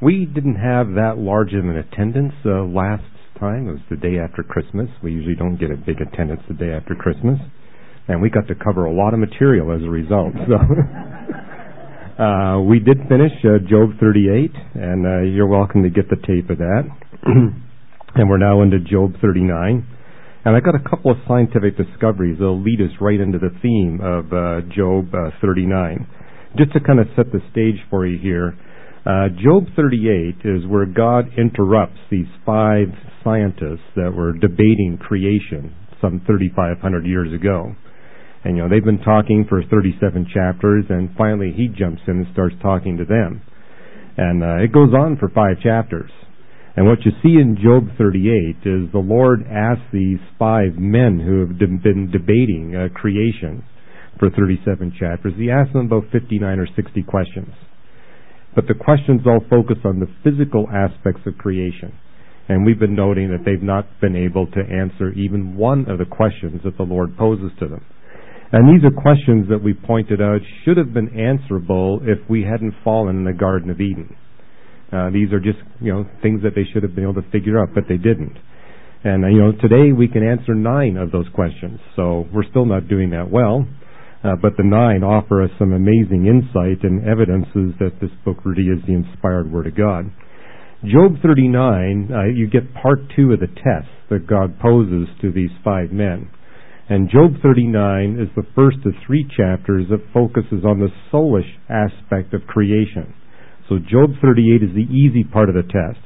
We didn't have that large of an attendance last time. It was the day after Christmas. We usually don't get a big attendance the day after Christmas. And we got to cover a lot of material as a result. So we did finish Job 38, and you're welcome to get the tape of that. And we're now into Job 39. And I got a couple of scientific discoveries that will lead us right into the theme of Job 39. Just to kind of set the stage for you here, Job 38 is where God interrupts these 5 scientists that were debating creation some 3,500 years ago. And, they've been talking for 37 chapters, and finally he jumps in and starts talking to them. And it goes on for 5 chapters. And what you see in Job 38 is the Lord asks these 5 men who have been debating creation for 37 chapters. He asks them about 59 or 60 questions. But the questions all focus on the physical aspects of creation. And we've been noting that they've not been able to answer even one of the questions that the Lord poses to them. And these are questions that we pointed out should have been answerable if we hadn't fallen in the Garden of Eden. These are just, things that they should have been able to figure out, but they didn't. And, today we can answer 9 of those questions. So we're still not doing that well. But the 9 offer us some amazing insight and evidences that this book really is the inspired Word of God. Job 39, you get part 2 of the test that God poses to these 5 men. And Job 39 is the first of 3 chapters that focuses on the soulish aspect of creation. So Job 38 is the easy part of the test.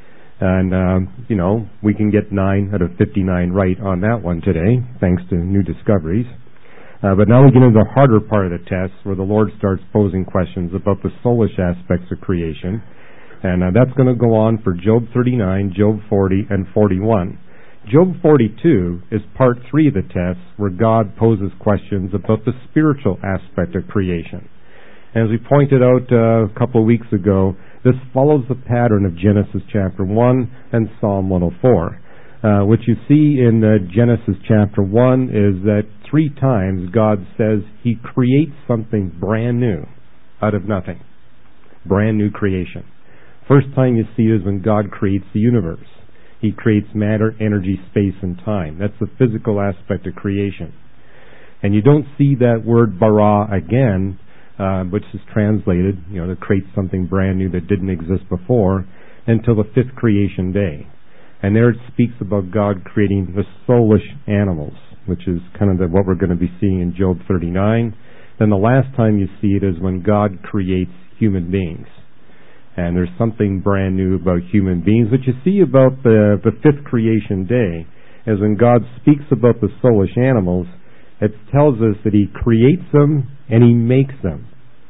And, we can get 9 out of 59 right on that one today, thanks to new discoveries. But now we get into the harder part of the test, where the Lord starts posing questions about the soulish aspects of creation. And that's going to go on for Job 39, Job 40, and 41. Job 42 is part 3 of the test, where God poses questions about the spiritual aspect of creation. And as we pointed out a couple of weeks ago, this follows the pattern of Genesis chapter 1 and Psalm 104. What you see in Genesis chapter 1 is that 3 times God says He creates something brand new out of nothing. Brand new creation. First time you see it is when God creates the universe. He creates matter, energy, space, and time. That's the physical aspect of creation. And you don't see that word bara again, which is translated, to create something brand new that didn't exist before, until the 5th creation day. And there it speaks about God creating the soulish animals, which is kind of what we're going to be seeing in Job 39. Then the last time you see it is when God creates human beings. And there's something brand new about human beings. What you see about the 5th creation day is when God speaks about the soulish animals, it tells us that He creates them and He makes them.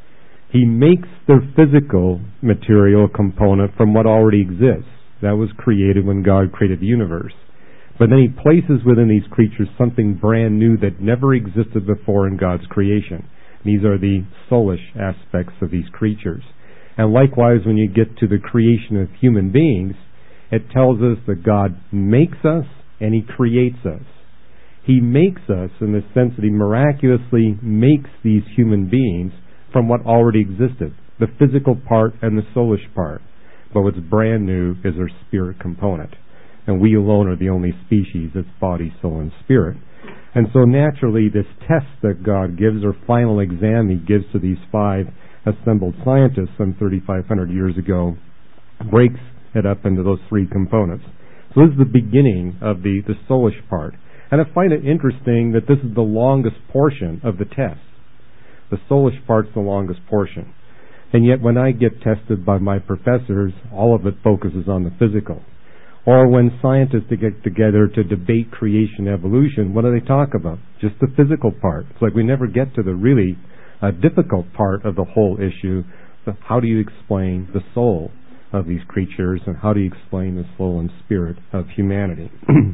He makes their physical material component from what already exists. That was created when God created the universe. But then He places within these creatures something brand new that never existed before in God's creation. These are the soulish aspects of these creatures. And likewise, when you get to the creation of human beings, it tells us that God makes us and He creates us. He makes us in the sense that He miraculously makes these human beings from what already existed, the physical part and the soulish part. But what's brand new is our spirit component. And we alone are the only species that's body, soul, and spirit. And so naturally, this test that God gives, or final exam He gives to these 5 assembled scientists some 3,500 years ago, breaks it up into those 3 components. So this is the beginning of the soulish part. And I find it interesting that this is the longest portion of the test. The soulish part's the longest portion. And yet when I get tested by my professors, all of it focuses on the physical. Or when scientists get together to debate creation evolution, what do they talk about? Just the physical part. It's like we never get to the really difficult part of the whole issue. How do you explain the soul of these creatures, and how do you explain the soul and spirit of humanity?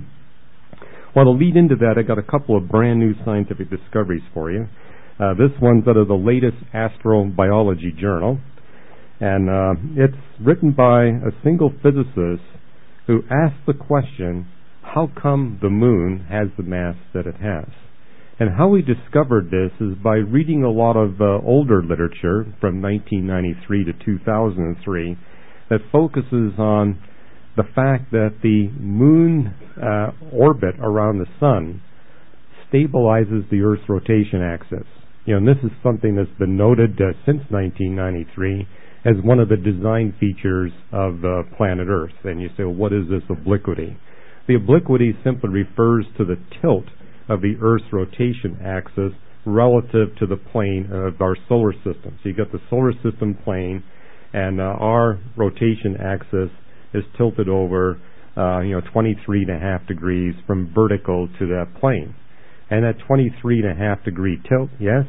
Well, to lead into that, I got a couple of brand new scientific discoveries for you. This one's out of the latest astrobiology journal, and it's written by a single physicist who asked the question, how come the moon has the mass that it has? And how we discovered this is by reading a lot of older literature from 1993 to 2003 that focuses on the fact that the moon orbit around the sun stabilizes the Earth's rotation axis. And this is something that's been noted since 1993 as one of the design features of planet Earth. And you say, well, what is this obliquity? The obliquity simply refers to the tilt of the Earth's rotation axis relative to the plane of our solar system. So you got the solar system plane, and our rotation axis is tilted over 23.5 degrees from vertical to that plane. And that 23.5 degree tilt, yes?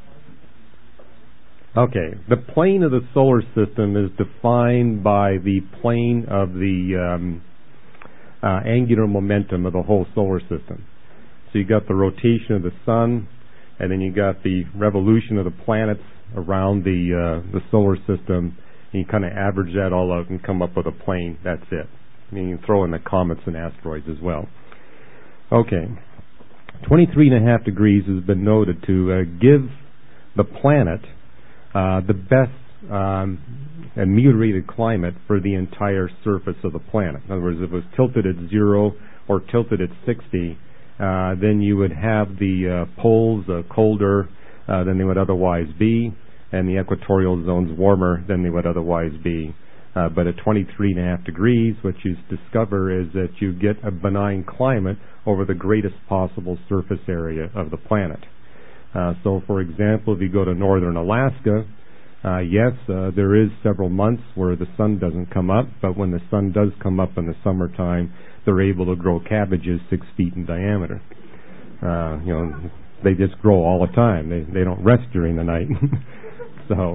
Okay, the plane of the solar system is defined by the plane of the angular momentum of the whole solar system. So you got the rotation of the sun, and then you got the revolution of the planets around the solar system, and you kind of average that all out and come up with a plane. That's it. I mean, you can throw in the comets and asteroids as well. Okay, 23.5 degrees has been noted to give the planet the best ameliorated climate for the entire surface of the planet. In other words, if it was tilted at 0 or tilted at 60, then you would have the poles colder than they would otherwise be, and the equatorial zones warmer than they would otherwise be. But at 23.5 degrees, what you discover is that you get a benign climate over the greatest possible surface area of the planet. So, for example, if you go to northern Alaska, yes, there is several months where the sun doesn't come up, but when the sun does come up in the summertime, they're able to grow cabbages 6 feet in diameter. They just grow all the time. They don't rest during the night. So,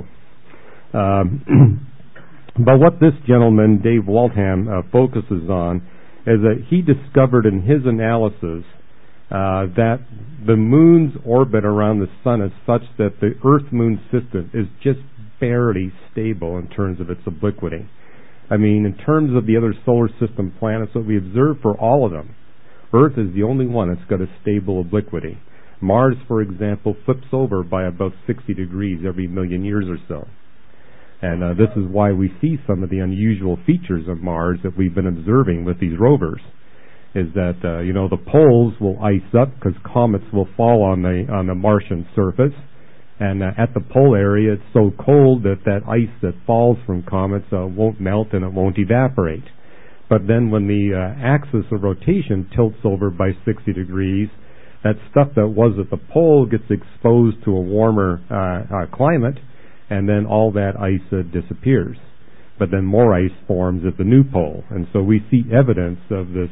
but what this gentleman, Dave Waltham, focuses on is that he discovered in his analysis that the moon's orbit around the sun is such that the Earth-Moon system is just barely stable in terms of its obliquity. I mean, in terms of the other solar system planets that we observe, for all of them, Earth is the only one that's got a stable obliquity. Mars, for example, flips over by about 60 degrees every million years or so. And this is why we see some of the unusual features of Mars that we've been observing with these rovers, is that, the poles will ice up because comets will fall on the Martian surface. And at the pole area, it's so cold that ice that falls from comets won't melt and it won't evaporate. But then when the axis of rotation tilts over by 60 degrees, that stuff that was at the pole gets exposed to a warmer climate, and then all that ice disappears. But then more ice forms at the new pole. And so we see evidence of this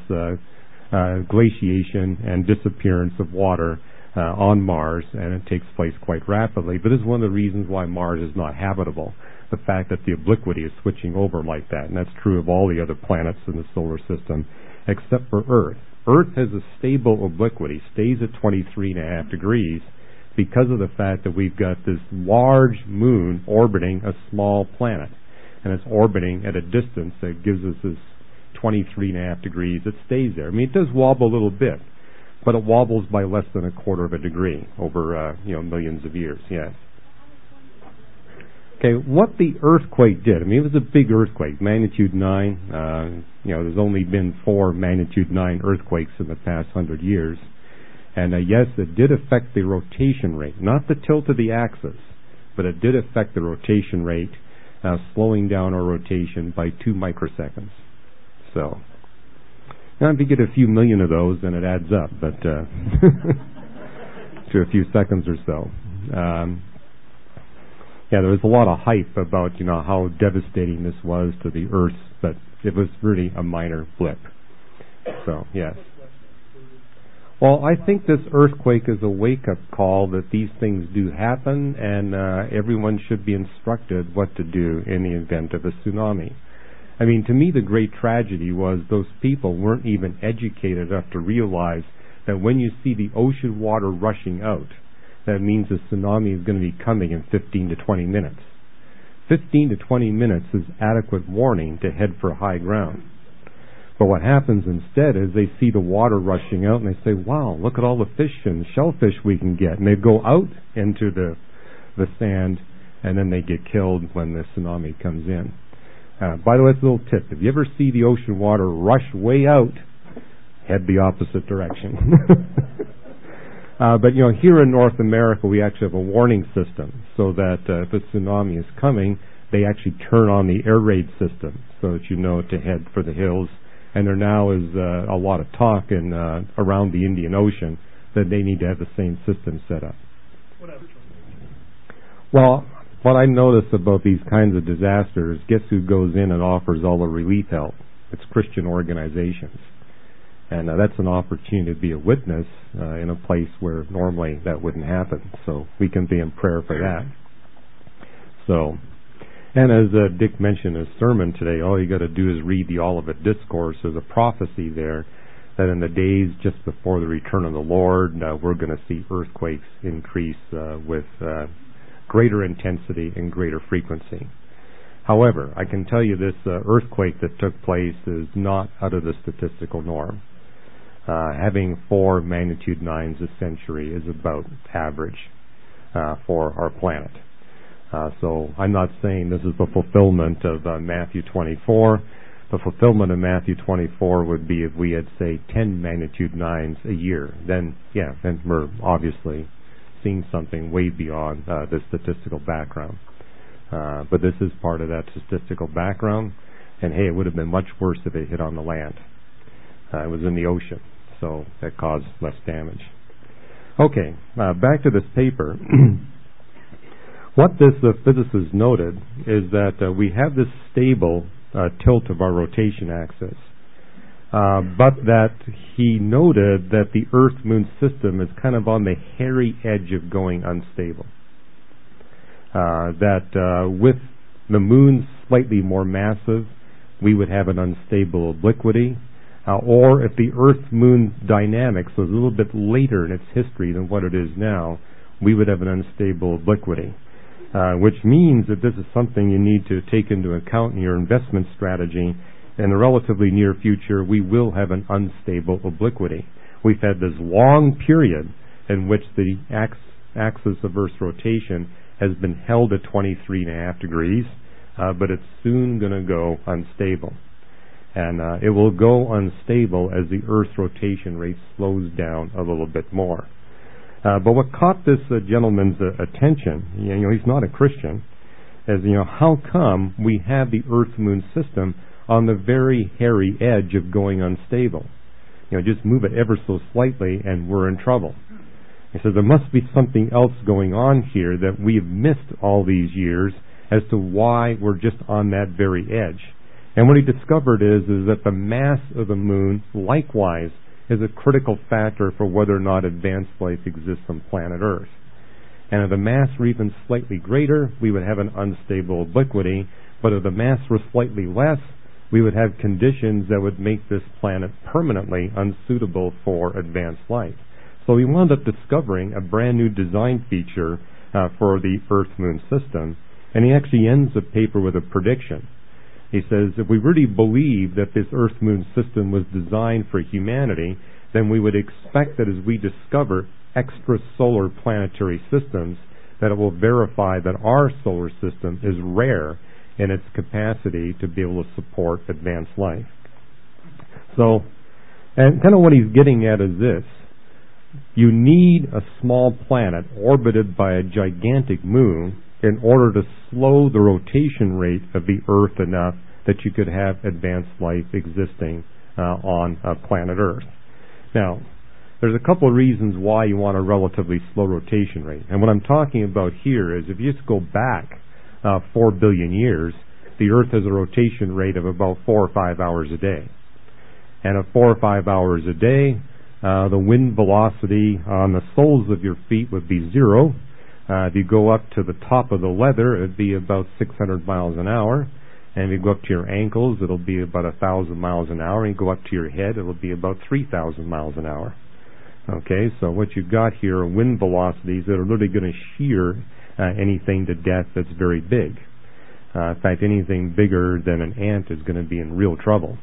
glaciation and disappearance of water on Mars, and it takes place quite rapidly. But this is one of the reasons why Mars is not habitable, the fact that the obliquity is switching over like that. And that's true of all the other planets in the solar system, except for Earth. Earth has a stable obliquity, stays at 23.5 degrees, because of the fact that we've got this large moon orbiting a small planet. And it's orbiting at a distance that gives us this 23.5 degrees. It stays there. I mean, it does wobble a little bit, but it wobbles by less than 1/4 of a degree over, millions of years, yes. Okay, what the earthquake did, I mean, it was a big earthquake, magnitude 9. There's only been 4 magnitude 9 earthquakes in the past 100 years. And yes, it did affect the rotation rate, not the tilt of the axis, but it did affect the rotation rate, slowing down our rotation by 2 microseconds. So, now if you get a few million of those, then it adds up, but to a few seconds or so. There was a lot of hype about, how devastating this was to the Earth, but it was really a minor blip. So, yes. Well, I think this earthquake is a wake-up call that these things do happen, and everyone should be instructed what to do in the event of a tsunami. I mean, to me, the great tragedy was those people weren't even educated enough to realize that when you see the ocean water rushing out, that means a tsunami is going to be coming in 15 to 20 minutes. 15 to 20 minutes is adequate warning to head for high ground. But what happens instead is they see the water rushing out and they say, wow, look at all the fish and shellfish we can get. And they go out into the sand, and then they get killed when the tsunami comes in. By the way, it's a little tip. If you ever see the ocean water rush way out, head the opposite direction. But here in North America, we actually have a warning system so that if a tsunami is coming, they actually turn on the air raid system so that you know to head for the hills. And there now is a lot of talk around the Indian Ocean that they need to have the same system set up. Well, what I notice about these kinds of disasters, guess who goes in and offers all the relief help? It's Christian organizations. And that's an opportunity to be a witness in a place where normally that wouldn't happen. So we can be in prayer for that. So, and as Dick mentioned in his sermon today, all you got to do is read the Olivet Discourse. There's a prophecy there that in the days just before the return of the Lord, we're going to see earthquakes increase with greater intensity and greater frequency. However, I can tell you this earthquake that took place is not out of the statistical norm. Having 4 magnitude 9s a century is about average for our planet. So I'm not saying this is the fulfillment of Matthew 24. The fulfillment of Matthew 24 would be if we had, say, 10 magnitude 9s a year. Then we're obviously seeing something way beyond the statistical background. But this is part of that statistical background. And hey, it would have been much worse if it hit on the land. It was in the ocean, so that caused less damage. Okay, back to this paper. What this physicist noted is that we have this stable tilt of our rotation axis, but that he noted that the Earth-Moon system is kind of on the hairy edge of going unstable. That with the Moon slightly more massive, we would have an unstable obliquity. Or if the Earth-Moon dynamics was a little bit later in its history than what it is now, we would have an unstable obliquity. Which means that this is something you need to take into account in your investment strategy. In the relatively near future, we will have an unstable obliquity. We've had this long period in which the axis of Earth's rotation has been held at 23.5 degrees, but it's soon going to go unstable. And it will go unstable as the Earth's rotation rate slows down a little bit more. But what caught this gentleman's attention, he's not a Christian, is, how come we have the Earth-Moon system on the very hairy edge of going unstable? Just move it ever so slightly and we're in trouble. He says there must be something else going on here that we've missed all these years as to why we're just on that very edge. And what he discovered is that the mass of the Moon likewise is a critical factor for whether or not advanced life exists on planet Earth. And if the mass were even slightly greater, we would have an unstable obliquity, but if the mass were slightly less, we would have conditions that would make this planet permanently unsuitable for advanced life. So he wound up discovering a brand new design feature for the Earth-Moon system, and he actually ends the paper with a prediction. He says, if we really believe that this Earth-Moon system was designed for humanity, then we would expect that as we discover extrasolar planetary systems, that it will verify that our solar system is rare in its capacity to be able to support advanced life. So, and kind of what he's getting at is this. You need a small planet orbited by a gigantic moon in order to slow the rotation rate of the Earth enough that you could have advanced life existing on planet Earth. Now, there's a couple of reasons why you want a relatively slow rotation rate. And what I'm talking about here is if you just go back 4 billion years, the Earth has a rotation rate of about 4 or 5 hours a day. And at 4 or 5 hours a day, the wind velocity on the soles of your feet would be 0. If you go up to the top of the leather, it would be about 600 miles an hour. And if you go up to your ankles, it'll be about 1,000 miles an hour. And you go up to your head, it'll be about 3,000 miles an hour. Okay, so what you've got here are wind velocities that are really going to shear anything to death that's very big. In fact, anything bigger than an ant is going to be in real trouble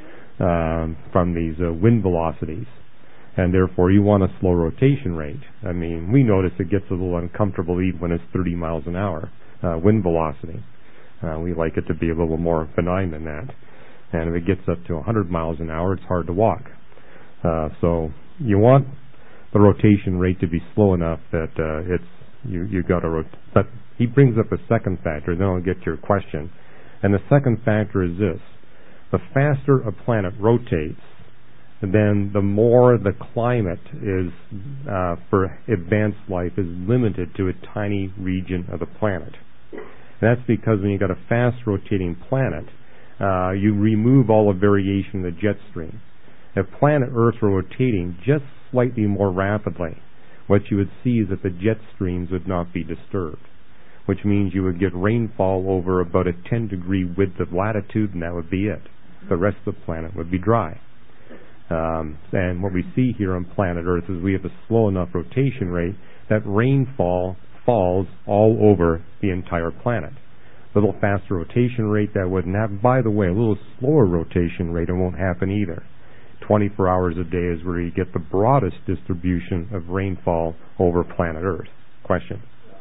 from these wind velocities. And therefore, you want a slow rotation rate. I mean, we notice it gets a little uncomfortable even when it's 30 miles an hour wind velocity. We like it to be a little more benign than that. And if it gets up to 100 miles an hour, it's hard to walk. So you want the rotation rate to be slow enough that you got to rotate. But he brings up a second factor, then I'll get to your question. And the second factor is this. The faster a planet rotates, then the more the climate is, for advanced life, is limited to a tiny region of the planet. And that's because when you've got a fast rotating planet, you remove all the variation in the jet stream. If planet Earth were rotating just slightly more rapidly, what you would see is that the jet streams would not be disturbed, which means you would get rainfall over about a 10-degree width of latitude, and that would be it. The rest of the planet would be dry. And what we see here on planet Earth is we have a slow enough rotation rate that rainfall falls all over the entire planet. A little faster rotation rate, that wouldn't happen. By the way, a little slower rotation rate, it won't happen either. 24 hours a day is where you get the broadest distribution of rainfall over planet Earth. Question?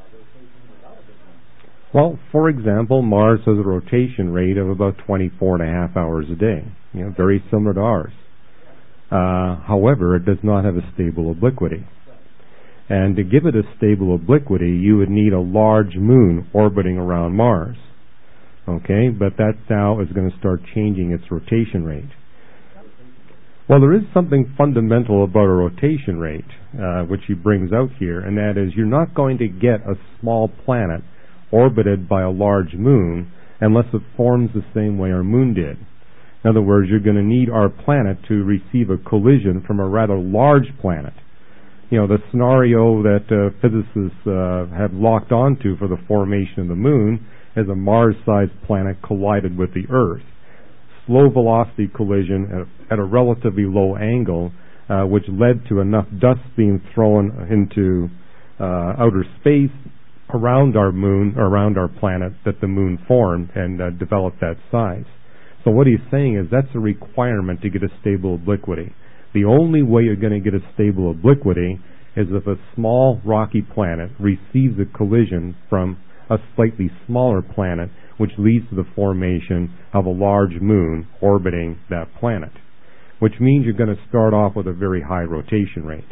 Well, for example, Mars has a rotation rate of about 24.5 hours a day. Very similar to ours. However, it does not have a stable obliquity. And to give it a stable obliquity, you would need a large moon orbiting around Mars. Okay, but that now is going to start changing its rotation rate. Well, there is something fundamental about a rotation rate, which he brings out here, and that is you're not going to get a small planet orbited by a large moon unless it forms the same way our moon did. In other words, you're going to need our planet to receive a collision from a rather large planet. The scenario that physicists have locked onto for the formation of the moon is a Mars-sized planet collided with the Earth. Slow velocity collision at a relatively low angle, which led to enough dust being thrown into outer space around our moon, or around our planet, that the moon formed and developed that size. So what he's saying is that's a requirement to get a stable obliquity. The only way you're going to get a stable obliquity is if a small rocky planet receives a collision from a slightly smaller planet, which leads to the formation of a large moon orbiting that planet, which means you're going to start off with a very high rotation rate.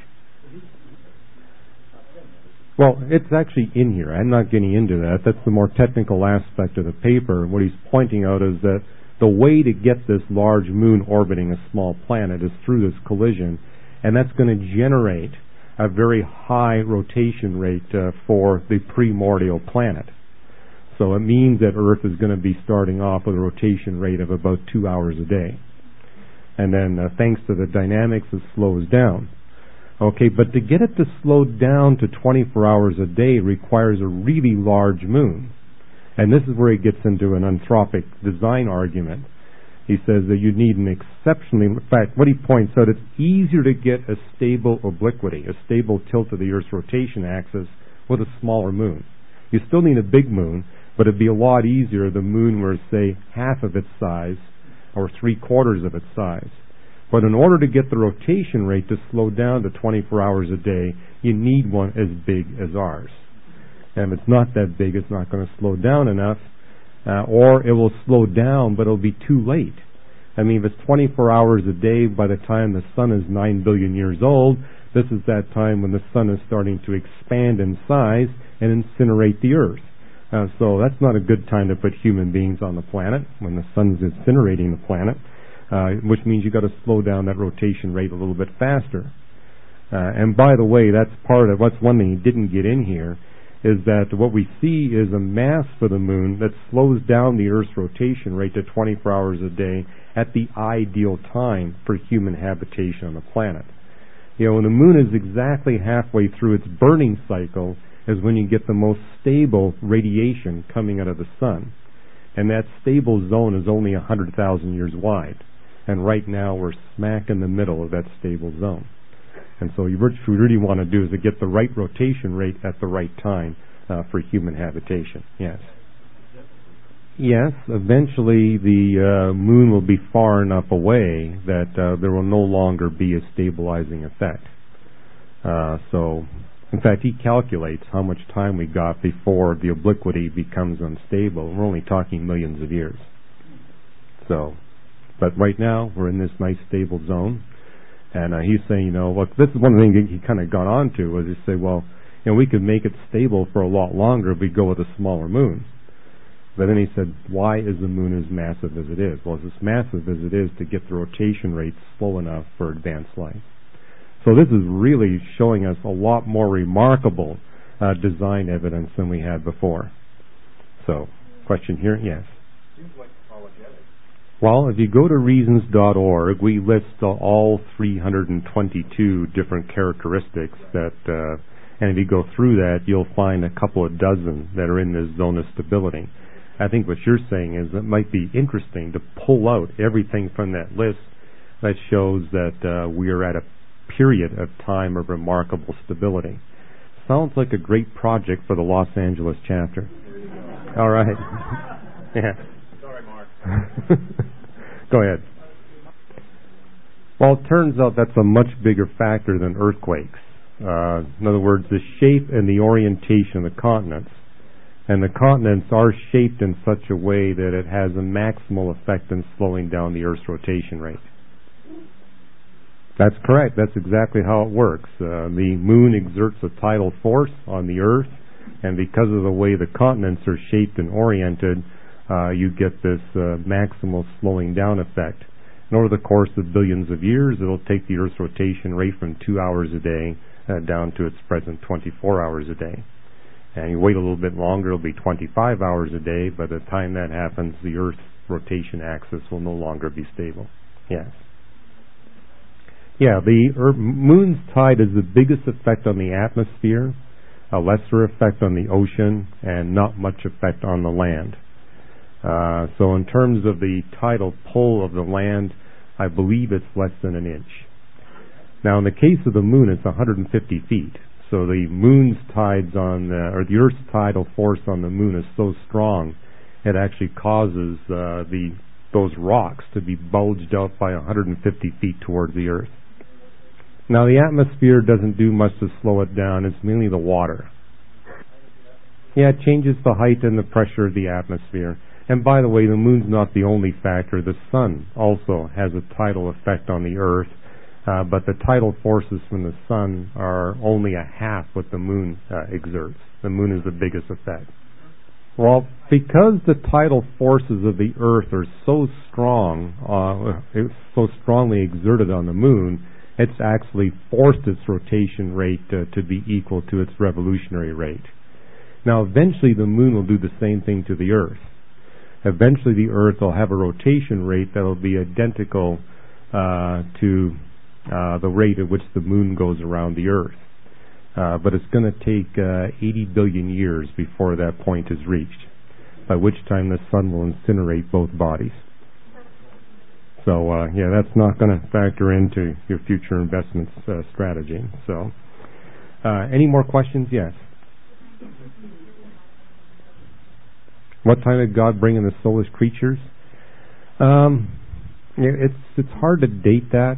Well, it's actually in here. I'm not getting into that. That's the more technical aspect of the paper. What he's pointing out is that the way to get this large moon orbiting a small planet is through this collision, and that's going to generate a very high rotation rate for the primordial planet. So it means that Earth is going to be starting off with a rotation rate of about 2 hours a day. And then thanks to the dynamics, it slows down. Okay, but to get it to slow down to 24 hours a day requires a really large moon. And this is where he gets into an anthropic design argument. He says that you need an exceptionally, in fact, what he points out, it's easier to get a stable obliquity, a stable tilt of the Earth's rotation axis with a smaller moon. You still need a big moon, but it'd be a lot easier if the moon were, say, half of its size or 3/4 of its size. But in order to get the rotation rate to slow down to 24 hours a day, you need one as big as ours. And if it's not that big, it's not going to slow down enough, or it will slow down, but it'll be too late. I mean, if it's 24 hours a day, by the time the sun is 9 billion years old, this is that time when the sun is starting to expand in size and incinerate the Earth. So that's not a good time to put human beings on the planet, when the sun is incinerating the planet, which means you've got to slow down that rotation rate a little bit faster. And by the way, that's part of what's one thing he didn't get in here, is that what we see is a mass for the moon that slows down the Earth's rotation rate to 24 hours a day at the ideal time for human habitation on the planet. When the moon is exactly halfway through its burning cycle is when you get the most stable radiation coming out of the sun. And that stable zone is only 100,000 years wide. And right now we're smack in the middle of that stable zone. And so what you really want to do is to get the right rotation rate at the right time for human habitation. Yes. Yes, eventually the moon will be far enough away that there will no longer be a stabilizing effect. So In fact, he calculates how much time we got before the obliquity becomes unstable. We're only talking millions of years. So, but right now, we're in this nice stable zone. And he's saying, look, this is one of the things he kind of got on to, was he said, well, we could make it stable for a lot longer if we go with a smaller moon. But then he said, why is the moon as massive as it is? Well, it's as massive as it is to get the rotation rate slow enough for advanced life. So this is really showing us a lot more remarkable design evidence than we had before. So, question here? Yes. Seems like apologetic. Well, if you go to reasons.org, we list all 322 different characteristics that, and if you go through that, you'll find a couple of dozen that are in this zone of stability. I think what you're saying is it might be interesting to pull out everything from that list that shows that we are at a period of time of remarkable stability. Sounds like a great project for the Los Angeles chapter. All right. Yeah. Sorry, Mark. Go ahead. Well, it turns out that's a much bigger factor than earthquakes. In other words, the shape and the orientation of the continents. And the continents are shaped in such a way that it has a maximal effect in slowing down the Earth's rotation rate. That's correct. That's exactly how it works. The moon exerts a tidal force on the Earth, and because of the way the continents are shaped and oriented, you get this maximal slowing down effect. And over the course of billions of years, it'll take the Earth's rotation rate from 2 hours a day down to its present 24 hours a day. And you wait a little bit longer, it'll be 25 hours a day. By the time that happens, the Earth's rotation axis will no longer be stable. Yes. Yeah, the moon's tide has the biggest effect on the atmosphere, a lesser effect on the ocean, and not much effect on the land. So in terms of the tidal pull of the land, I believe it's less than an inch. Now in the case of the moon, it's 150 feet. So the moon's tides or the Earth's tidal force on the moon is so strong, it actually causes those rocks to be bulged out by 150 feet towards the Earth. Now the atmosphere doesn't do much to slow it down. It's mainly the water. Yeah, it changes the height and the pressure of the atmosphere. And by the way, the moon's not the only factor. The sun also has a tidal effect on the Earth, but the tidal forces from the sun are only a half what the moon exerts. The moon is the biggest effect. Well, because the tidal forces of the Earth are so strong, so strongly exerted on the moon, it's actually forced its rotation rate to be equal to its revolutionary rate. Now, eventually the moon will do the same thing to the Earth. Eventually the Earth will have a rotation rate that will be identical to the rate at which the moon goes around the Earth. But it's going to take 80 billion years before that point is reached, by which time the sun will incinerate both bodies. So, that's not going to factor into your future investment strategy. So, any more questions? Yes. What time did God bring in the soulless creatures? It's hard to date that.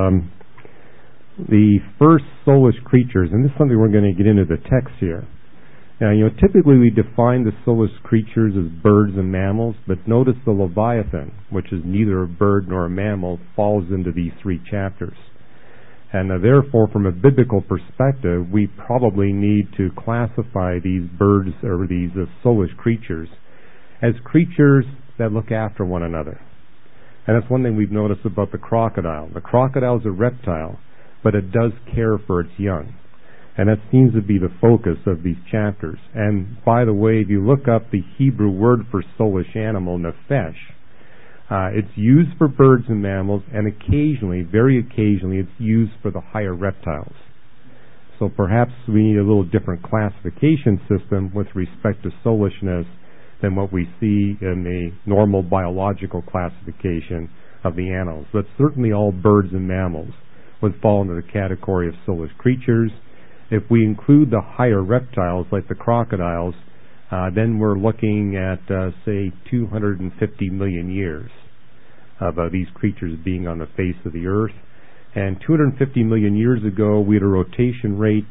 The first soulless creatures, and this is something we're going to get into the text here. Now, typically we define the soulless creatures as birds and mammals, but notice the Leviathan, which is neither a bird nor a mammal, falls into these three chapters. And therefore, from a biblical perspective, we probably need to classify these birds or these soulless creatures as creatures that look after one another. And that's one thing we've noticed about the crocodile. The crocodile is a reptile, but it does care for its young. And that seems to be the focus of these chapters. And by the way, if you look up the Hebrew word for soulish animal, nephesh, it's used for birds and mammals, and occasionally, very occasionally, it's used for the higher reptiles. So perhaps we need a little different classification system with respect to soulishness than what we see in the normal biological classification of the animals. But certainly all birds and mammals would fall into the category of soulless creatures. If we include the higher reptiles like the crocodiles, then we're looking at, say, 250 million years of these creatures being on the face of the earth. And 250 million years ago, we had a rotation rate,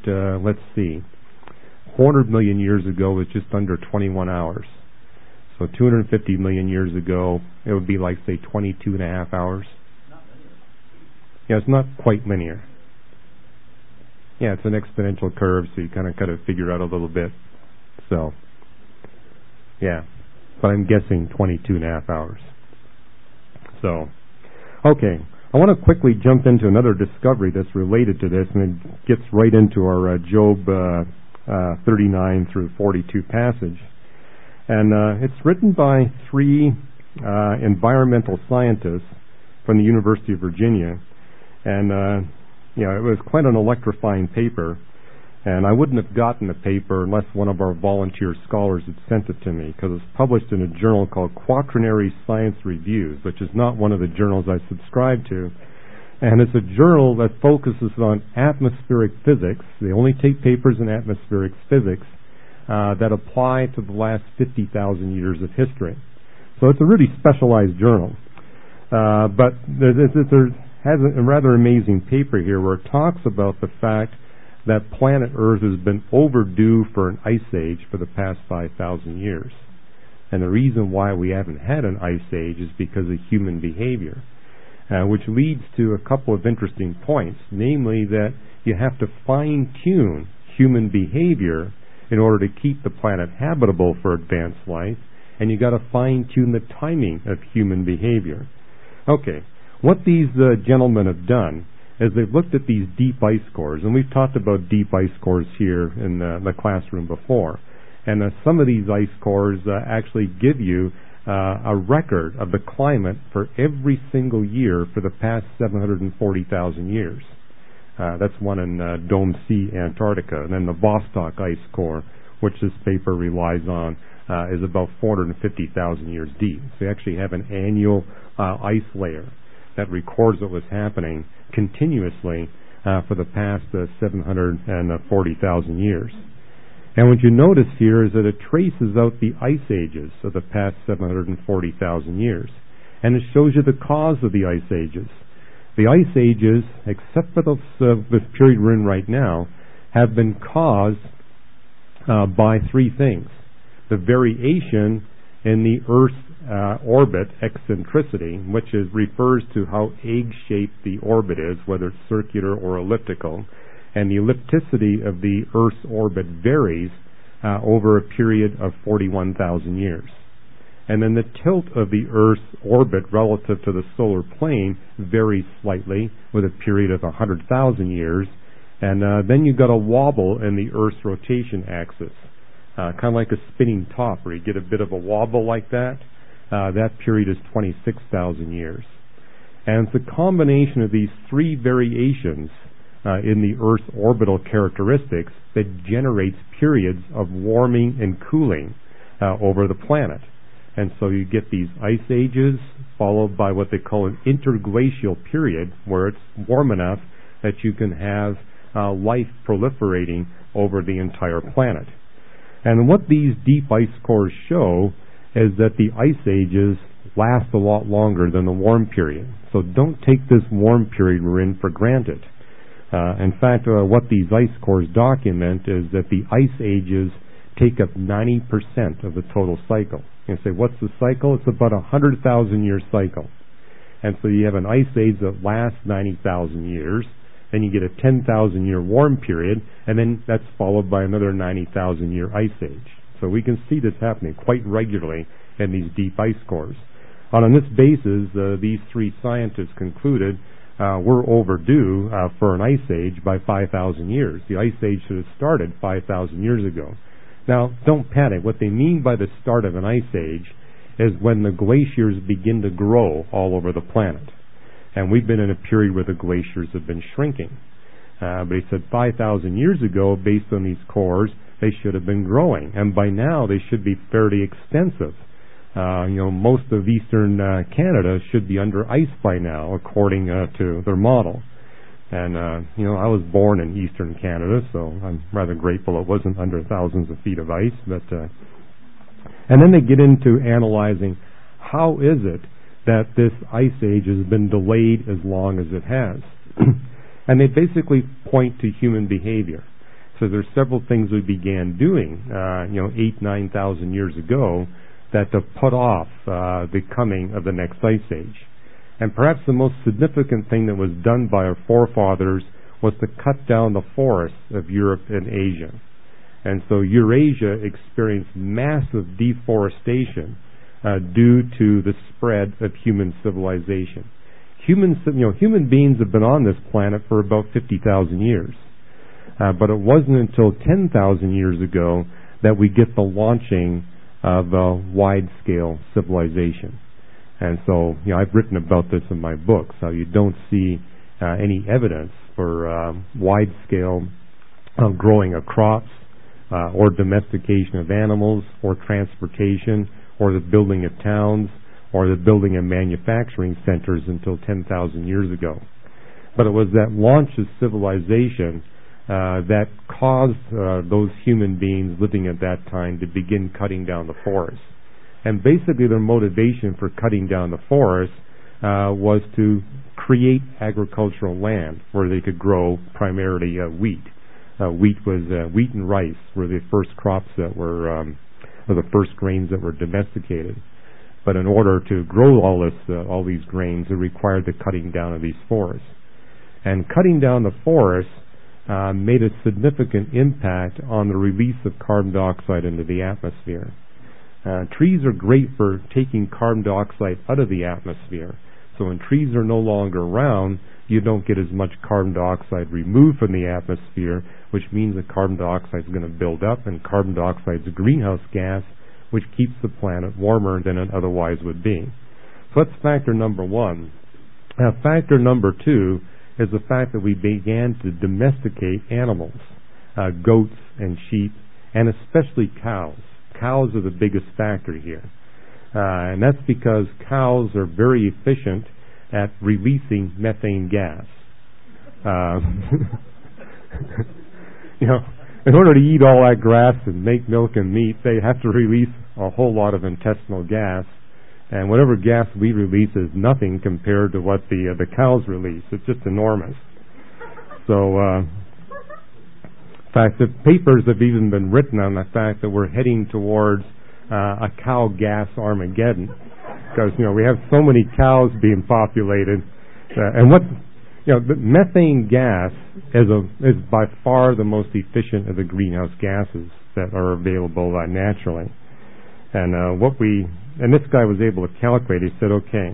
400 million years ago was just under 21 hours. So 250 million years ago, it would be like, say, 22 and a half hours. Not linear. Yeah, it's not quite linear. Yeah, it's an exponential curve, so you kind of figure out a little bit. So, yeah. But I'm guessing 22 and a half hours. So, okay. I want to quickly jump into another discovery that's related to this, and it gets right into our Job 39 through 42 passage. And it's written by three environmental scientists from the University of Virginia. And, it was quite an electrifying paper. And I wouldn't have gotten the paper unless one of our volunteer scholars had sent it to me, because it's published in a journal called Quaternary Science Reviews, which is not one of the journals I subscribe to. And it's a journal that focuses on atmospheric physics. They only take papers in atmospheric physics that apply to the last 50,000 years of history. So it's a really specialized journal. But there has a rather amazing paper here where it talks about the fact that planet Earth has been overdue for an ice age for the past 5,000 years. And the reason why we haven't had an ice age is because of human behavior, which leads to a couple of interesting points, namely that you have to fine-tune human behavior in order to keep the planet habitable for advanced life, and you got to fine-tune the timing of human behavior. Okay, what these gentlemen have done is they've looked at these deep ice cores, and we've talked about deep ice cores here in the classroom before. And some of these ice cores actually give you a record of the climate for every single year for the past 740,000 years. That's one in Dome C, Antarctica. And then the Vostok ice core, which this paper relies on, is about 450,000 years deep. So you actually have an annual ice layer that records what was happening continuously for the past 740,000 years. And what you notice here is that it traces out the ice ages of the past 740,000 years. And it shows you the cause of the ice ages. The ice ages, except for this period we're in right now, have been caused by three things. The variation in the Earth's orbit eccentricity, which refers to how egg-shaped the orbit is, whether it's circular or elliptical, and the ellipticity of the Earth's orbit varies over a period of 41,000 years. And then the tilt of the Earth's orbit relative to the solar plane varies slightly with a period of 100,000 years, and then you've got a wobble in the Earth's rotation axis. Kind of like a spinning top, where you get a bit of a wobble like that. That period is 26,000 years. And it's a combination of these three variations in the Earth's orbital characteristics that generates periods of warming and cooling over the planet. And so you get these ice ages followed by what they call an interglacial period, where it's warm enough that you can have life proliferating over the entire planet. And what these deep ice cores show is that the ice ages last a lot longer than the warm period. So don't take this warm period we're in for granted. In fact, what these ice cores document is that the ice ages take up 90% of the total cycle. You say, what's the cycle? It's about a 100,000-year cycle. And so you have an ice age that lasts 90,000 years, then you get a 10,000-year warm period, and then that's followed by another 90,000-year ice age. So we can see this happening quite regularly in these deep ice cores. On this basis, these three scientists concluded we're overdue for an ice age by 5,000 years. The ice age should have started 5,000 years ago. Now, don't panic. What they mean by the start of an ice age is when the glaciers begin to grow all over the planet. And we've been in a period where the glaciers have been shrinking. But he said 5,000 years ago, based on these cores, they should have been growing. And by now, they should be fairly extensive. Most of eastern Canada should be under ice by now, according to their model. And, I was born in eastern Canada, so I'm rather grateful it wasn't under thousands of feet of ice. And then they get into analyzing how is it that this ice age has been delayed as long as it has. And they basically point to human behavior. So there's several things we began doing, 8,000-9,000 years ago, that to put off the coming of the next ice age. And perhaps the most significant thing that was done by our forefathers was to cut down the forests of Europe and Asia. And so Eurasia experienced massive deforestation due to the spread of human civilization. Human beings have been on this planet for about 50,000 years. But it wasn't until 10,000 years ago that we get the launching of a wide-scale civilization. And so, I've written about this in my books, how you don't see any evidence for wide-scale growing of crops, or domestication of animals, or transportation, or the building of towns, or the building of manufacturing centers until 10,000 years ago. But it was that launch of civilization that caused those human beings living at that time to begin cutting down the forest. And basically their motivation for cutting down the forest was to create agricultural land where they could grow primarily wheat. Wheat and rice were the first crops that were, or the first grains that were domesticated. But in order to grow all these grains, it required the cutting down of these forests. And cutting down the forests made a significant impact on the release of carbon dioxide into the atmosphere. Trees are great for taking carbon dioxide out of the atmosphere. So when trees are no longer around, you don't get as much carbon dioxide removed from the atmosphere, which means that carbon dioxide is going to build up, and carbon dioxide is a greenhouse gas, which keeps the planet warmer than it otherwise would be. So that's factor number one. Factor number two is the fact that we began to domesticate animals, goats and sheep, and especially cows. Cows are the biggest factor here. And that's because cows are very efficient at releasing methane gas. In order to eat all that grass and make milk and meat, they have to release a whole lot of intestinal gas. And whatever gas we release is nothing compared to what the cows release. It's just enormous. So, in fact, the papers have even been written on the fact that we're heading towards a cow gas Armageddon, because we have so many cows being populated, and the methane gas is by far the most efficient of the greenhouse gases that are available naturally. And and this guy was able to calculate. He said, okay.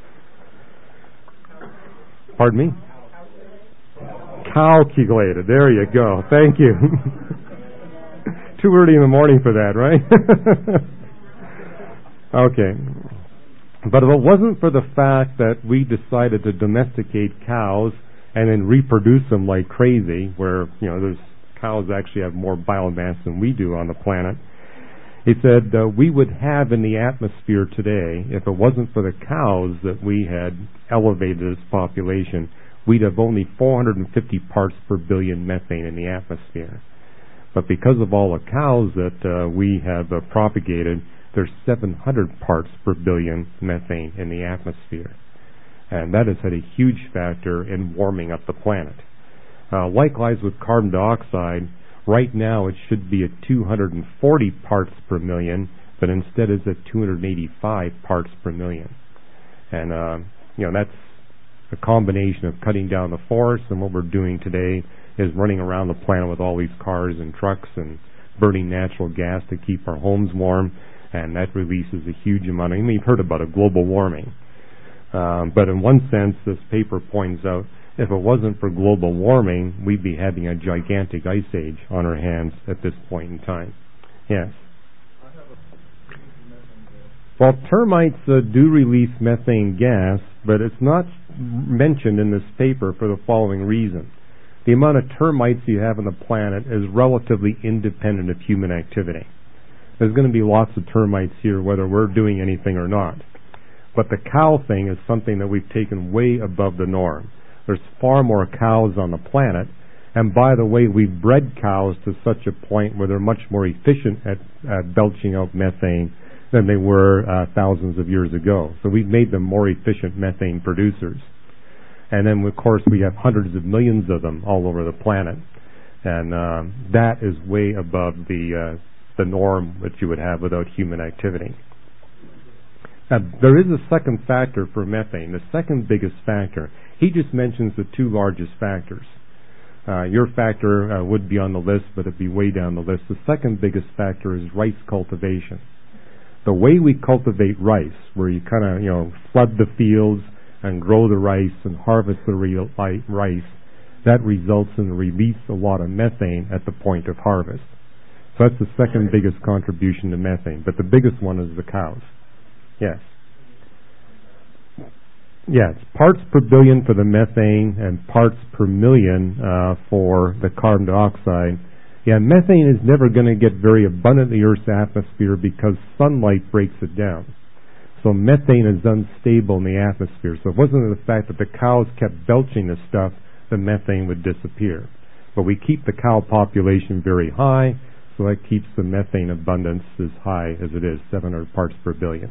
Pardon me? Calculated. There you go. Thank you. Too early in the morning for that, right? Okay. But if it wasn't for the fact that we decided to domesticate cows and then reproduce them like crazy, where, those cows actually have more biomass than we do on the planet, he said we would have in the atmosphere today, if it wasn't for the cows that we had elevated as population, we'd have only 450 parts per billion methane in the atmosphere. But because of all the cows that we have propagated, there's 700 parts per billion methane in the atmosphere. And that has had a huge factor in warming up the planet. Likewise with carbon dioxide, right now it should be at 240 parts per million, but instead it's at 285 parts per million. And, that's a combination of cutting down the forest, and what we're doing today is running around the planet with all these cars and trucks and burning natural gas to keep our homes warm, and that releases a huge amount. You've heard about it, global warming. But in one sense, this paper points out, if it wasn't for global warming, we'd be having a gigantic ice age on our hands at this point in time. Yes? Well, termites do release methane gas, but it's not mentioned in this paper for the following reason. The amount of termites you have on the planet is relatively independent of human activity. There's going to be lots of termites here whether we're doing anything or not. But the cow thing is something that we've taken way above the norm. There's far more cows on the planet, and by the way, we've bred cows to such a point where they're much more efficient at belching out methane than they were thousands of years ago. So we've made them more efficient methane producers. And then, of course, we have hundreds of millions of them all over the planet. And that is way above the norm that you would have without human activity. Now, there is a second factor for methane, the second biggest factor. He just mentions the two largest factors. Your factor would be on the list, but it'd be way down the list. The second biggest factor is rice cultivation. The way we cultivate rice, where you kind of, flood the fields and grow the rice and harvest the real rice, that results in the release of a lot of methane at the point of harvest. So that's the second biggest contribution to methane. But the biggest one is the cows. Yes. Yes, parts per billion for the methane and parts per million for the carbon dioxide. Yeah, methane is never going to get very abundant in the Earth's atmosphere because sunlight breaks it down. So methane is unstable in the atmosphere. So it wasn't the fact that the cows kept belching this stuff, the methane would disappear. But we keep the cow population very high, so that keeps the methane abundance as high as it is, 700 parts per billion.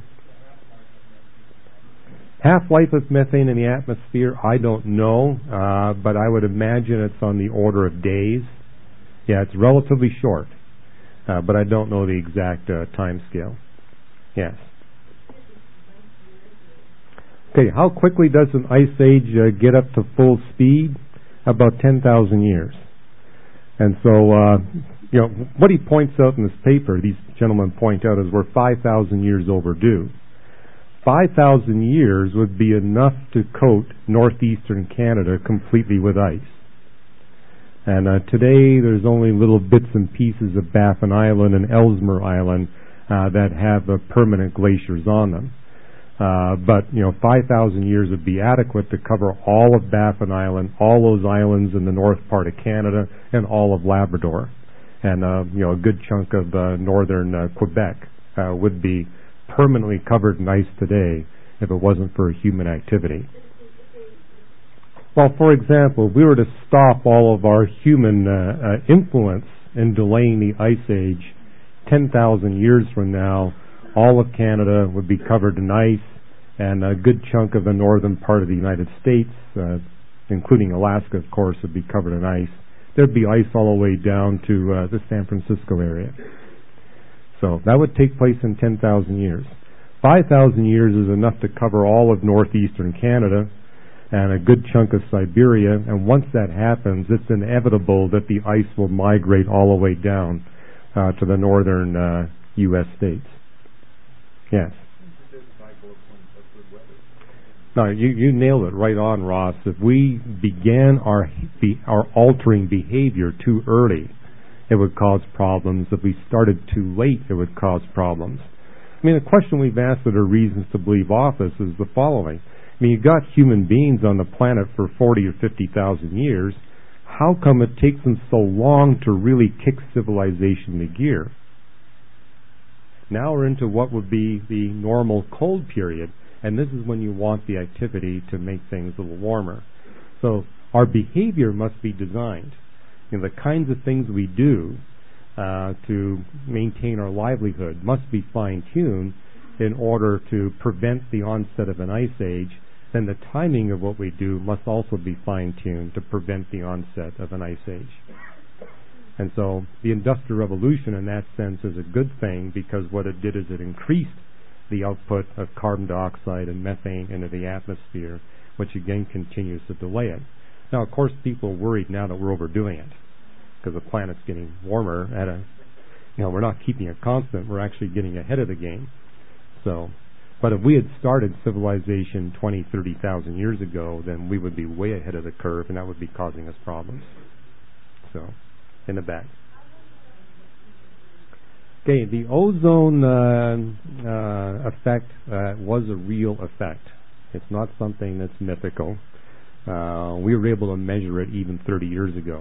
Half-life of methane in the atmosphere, I don't know, but I would imagine it's on the order of days. Yeah, it's relatively short, but I don't know the exact time scale. Yes. Okay, how quickly does an ice age get up to full speed? About 10,000 years. And so, what he points out in this paper, these gentlemen point out, is we're 5,000 years overdue. 5,000 years would be enough to coat northeastern Canada completely with ice. And today there's only little bits and pieces of Baffin Island and Ellesmere Island that have permanent glaciers on them. But 5,000 years would be adequate to cover all of Baffin Island, all those islands in the north part of Canada, and all of Labrador. And a good chunk of northern Quebec would be permanently covered in ice today if it wasn't for human activity. Well, for example, if we were to stop all of our human influence in delaying the ice age, 10,000 years from now, all of Canada would be covered in ice, and a good chunk of the northern part of the United States, including Alaska, of course, would be covered in ice. There'd be ice all the way down to the San Francisco area. So that would take place in 10,000 years. 5,000 years is enough to cover all of northeastern Canada and a good chunk of Siberia, and once that happens, it's inevitable that the ice will migrate all the way down to the northern U.S. states. Yes? No, you nailed it right on, Ross. If we began our altering behavior too early, it would cause problems. If we started too late, it would cause problems. I mean, the question we've asked that are reasons to believe office is the following. I mean, you've got human beings on the planet for 40 or 50,000 years. How come it takes them so long to really kick civilization into gear? Now we're into what would be the normal cold period, and this is when you want the activity to make things a little warmer. So our behavior must be designed. The kinds of things we do to maintain our livelihood must be fine-tuned in order to prevent the onset of an ice age. Then the timing of what we do must also be fine-tuned to prevent the onset of an ice age. And so the Industrial Revolution in that sense is a good thing, because what it did is it increased the output of carbon dioxide and methane into the atmosphere, which again continues to delay it. Now, of course, people are worried now that we're overdoing it, because the planet's getting warmer at we're not keeping it constant, we're actually getting ahead of the game. So, but if we had started civilization 20, 30,000 years ago, then we would be way ahead of the curve, and that would be causing us problems. So, in the back. Okay, the ozone effect was a real effect. It's not something that's mythical. We were able to measure it even 30 years ago.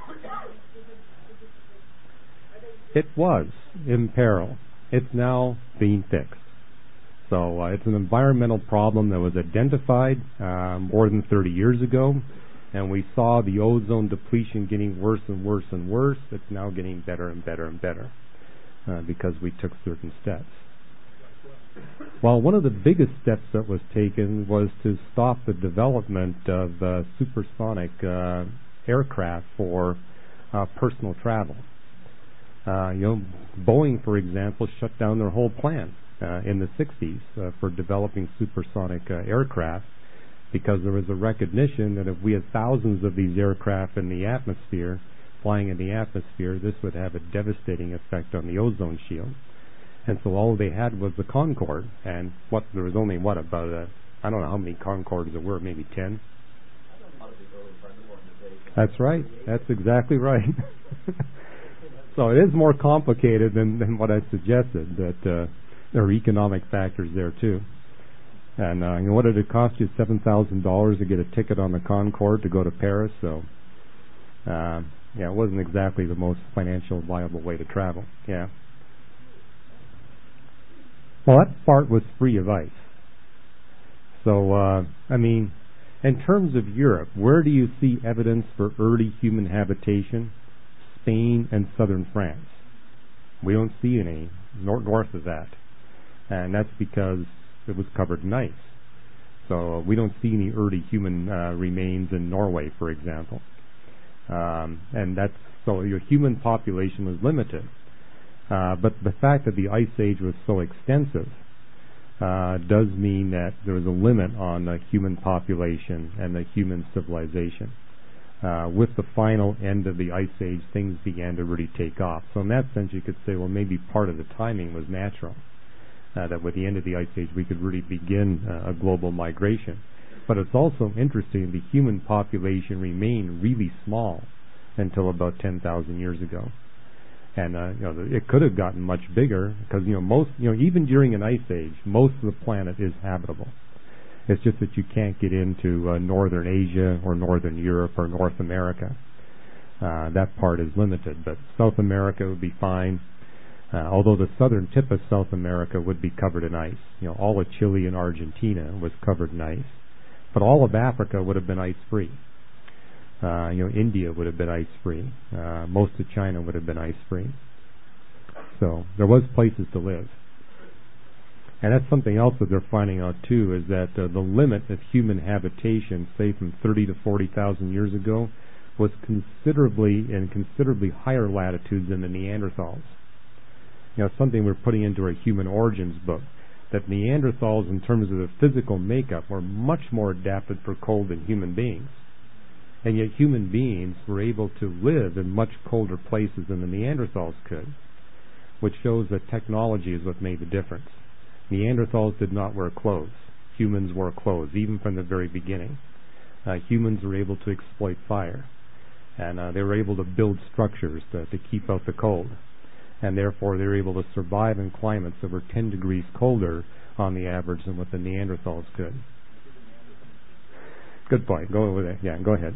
It was in peril. It's now being fixed. So it's an environmental problem that was identified more than 30 years ago, and we saw the ozone depletion getting worse and worse and worse. It's now getting better and better and better because we took certain steps. Well, one of the biggest steps that was taken was to stop the development of supersonic aircraft for personal travel. Boeing, for example, shut down their whole plan in the 60s for developing supersonic aircraft because there was a recognition that if we had thousands of these aircraft in the atmosphere, flying in the atmosphere, this would have a devastating effect on the ozone shield. And so all they had was the Concorde, and there was only about I don't know how many Concordes there were, maybe 10. That's right. That's exactly right. So it is more complicated than what I suggested. That there are economic factors there too. And what did it cost you? $7,000 to get a ticket on the Concorde to go to Paris. So it wasn't exactly the most financial viable way to travel. Yeah. Well, that part was free of ice. So in terms of Europe, where do you see evidence for early human habitation? Spain and southern France. We don't see any north of that. And that's because it was covered in ice. So we don't see any early human remains in Norway, for example. And that's so your human population was limited. But the fact that the ice age was so extensive does mean that there was a limit on the human population and the human civilization. With the final end of the ice age, things began to really take off. So in that sense, you could say, well, maybe part of the timing was natural. That with the end of the ice age, we could really begin a global migration. But it's also interesting, the human population remained really small until about 10,000 years ago. And it could have gotten much bigger because even during an ice age, most of the planet is habitable. It's just that you can't get into northern Asia or northern Europe or North America. That part is limited, but South America would be fine. Although the southern tip of South America would be covered in ice. All of Chile and Argentina was covered in ice. But all of Africa would have been ice-free. India would have been ice-free. Most of China would have been ice-free. So there was places to live. And that's something else that they're finding out too, is that the limit of human habitation, say from 30 to 40,000 years ago, was considerably higher latitudes than the Neanderthals. Something we're putting into our human origins book, that Neanderthals, in terms of the physical makeup, were much more adapted for cold than human beings. And yet human beings were able to live in much colder places than the Neanderthals could, which shows that technology is what made the difference. Neanderthals did not wear clothes. Humans wore clothes, even from the very beginning. Humans were able to exploit fire, and they were able to build structures to keep out the cold. And therefore they were able to survive in climates that were 10 degrees colder on the average than what the Neanderthals could. Good point. Go with it. Yeah, go ahead.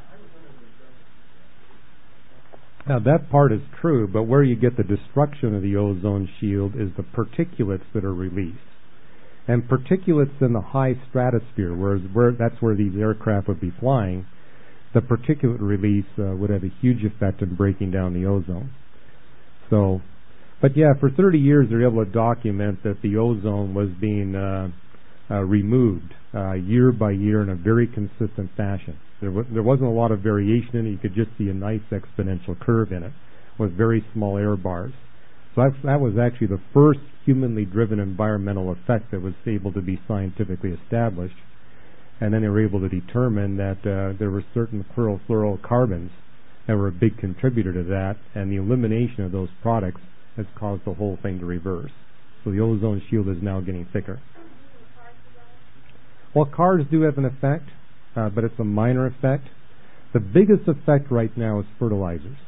Now that part is true, but where you get the destruction of the ozone shield is the particulates that are released. And particulates in the high stratosphere, that's where these aircraft would be flying, the particulate release would have a huge effect in breaking down the ozone. So, but yeah, for 30 years they're able to document that the ozone was being removed year by year in a very consistent fashion. There wasn't a lot of variation in it. You could just see a nice exponential curve in it with very small error bars. So that was actually the first humanly driven environmental effect that was able to be scientifically established. And then they were able to determine that there were certain chlorofluorocarbons that were a big contributor to that, and the elimination of those products has caused the whole thing to reverse. So the ozone shield is now getting thicker. Well, cars do have an effect, but it's a minor effect. The biggest effect right now is fertilizers.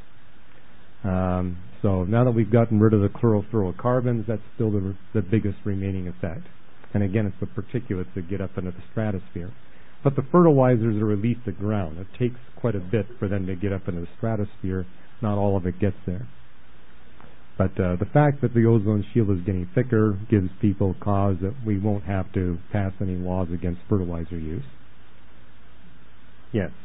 So now that we've gotten rid of the chlorofluorocarbons, that's still the biggest remaining effect. And again, it's the particulates that get up into the stratosphere. But the fertilizers are released to ground. It takes quite a bit for them to get up into the stratosphere. Not all of it gets there. But the fact that the ozone shield is getting thicker gives people cause that we won't have to pass any laws against fertilizer use. Yes.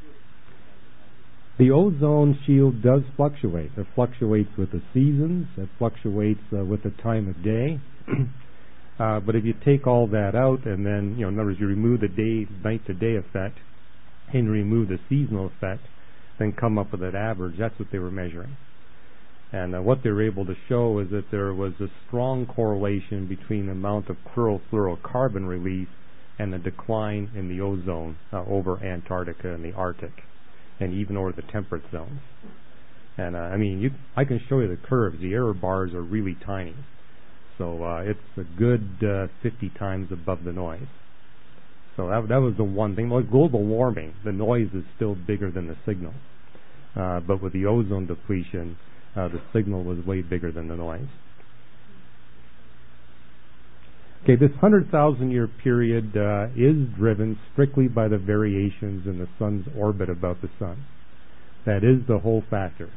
The ozone shield does fluctuate. It fluctuates with the seasons. It fluctuates with the time of day. But if you take all that out and then, in other words, you remove the night-to-day effect and remove the seasonal effect, then come up with that average, that's what they were measuring. And what they were able to show is that there was a strong correlation between the amount of chlorofluorocarbon release and the decline in the ozone over Antarctica and the Arctic, and even over the temperate zones. And I can show you the curves. The error bars are really tiny. So it's a good 50 times above the noise. So that was the one thing. Like global warming, the noise is still bigger than the signal. But with the ozone depletion, the signal was way bigger than the noise. Okay, this 100,000-year period is driven strictly by the variations in the sun's orbit about the sun. That is the whole factor.